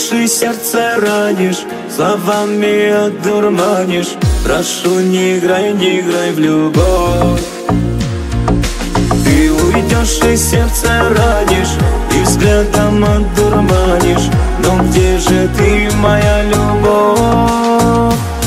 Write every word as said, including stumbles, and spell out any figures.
уйдешь и сердце ранишь, словами одурманишь. Прошу, не играй, не играй в любовь. Ты уйдешь и сердце ранишь, и взглядом одурманишь. Но где же ты, моя любовь?